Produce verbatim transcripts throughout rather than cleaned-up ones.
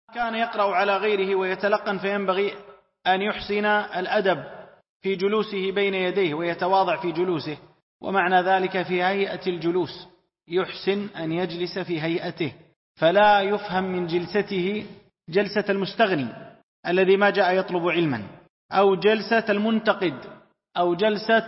كان يقرأ على غيره ويتلقن فينبغي أن يحسن الأدب في جلوسه بين يديه ويتواضع في جلوسه، ومعنى ذلك في هيئة الجلوس، يحسن أن يجلس في هيئته، فلا يفهم من جلسته جلسة المستغني الذي ما جاء يطلب علما، أو جلسة المنتقد، أو جلسة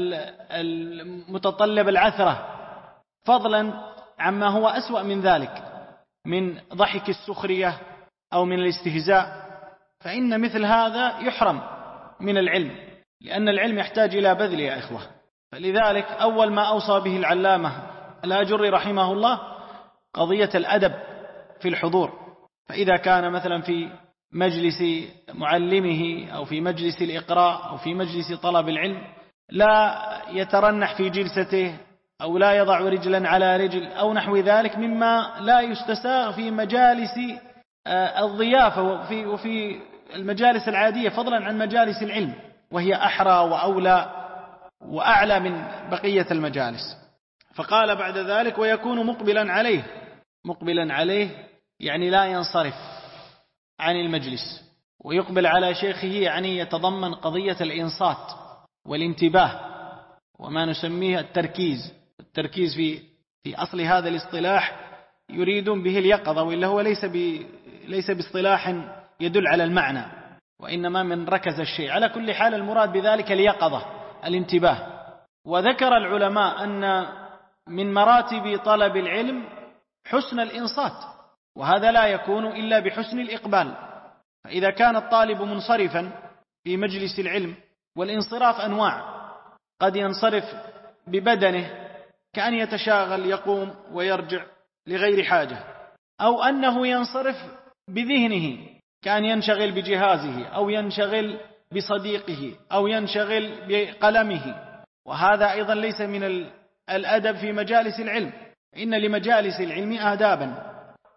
المتطلب العثرة، فضلا عما هو أسوأ من ذلك من ضحك السخرية أو من الاستهزاء. فإن مثل هذا يحرم من العلم، لأن العلم يحتاج إلى بذل يا إخوة. فلذلك أول ما أوصى به العلامة الآجري رحمه الله قضية الأدب في الحضور. فإذا كان مثلا في مجلس معلمه أو في مجلس الإقراء أو في مجلس طلب العلم لا يترنح في جلسته أو لا يضع رجلا على رجل أو نحو ذلك مما لا يستساغ في مجالس الضيافة وفي, وفي المجالس العادية، فضلا عن مجالس العلم، وهي أحرى وأولى وأعلى من بقية المجالس. فقال بعد ذلك: ويكون مقبلا عليه. مقبلا عليه يعني لا ينصرف عن المجلس، ويقبل على شيخه يعني يتضمن قضية الإنصات والانتباه وما نسميه التركيز. التركيز في في أصل هذا الاصطلاح يريدون به اليقظة، وإلا هو ليس ب ليس باصطلاح يدل على المعنى، وإنما من ركز الشيء. على كل حال المراد بذلك اليقظة، الانتباه. وذكر العلماء أن من مراتب طلب العلم حسن الإنصات، وهذا لا يكون إلا بحسن الإقبال. فإذا كان الطالب منصرفا في مجلس العلم، والانصراف أنواع، قد ينصرف ببدنه كأن يتشاغل يقوم ويرجع لغير حاجة، أو أنه ينصرف بذهنه كأن ينشغل بجهازه أو ينشغل بصديقه أو ينشغل بقلمه، وهذا أيضا ليس من الأدب في مجالس العلم. إن لمجالس العلم آدابا